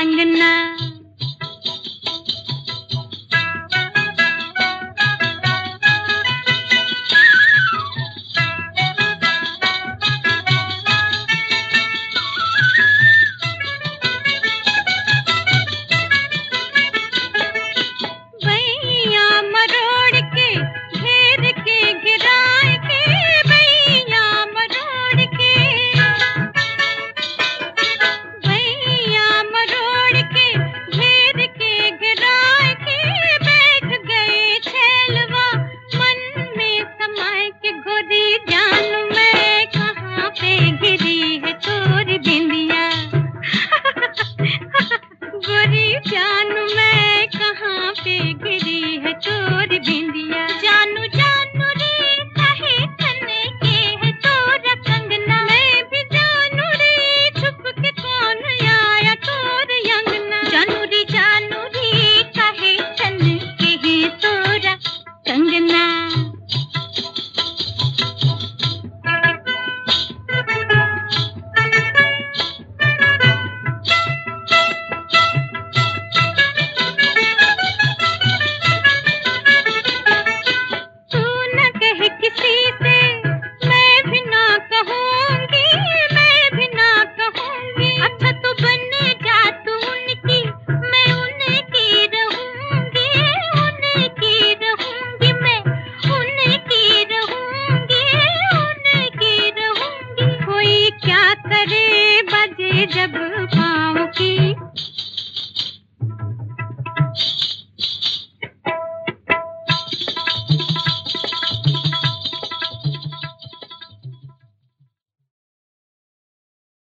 अंगना। जानू मैं कहाँ पे गिरी है चोरी बिंदिया। जानू जानू रे काहे तने के है तोरा कंगना। मैं भी जानू रे छुप के कौन आया तोर अंगना। जानू रे काहे तने के है तोरा कंगना। जब पाँव की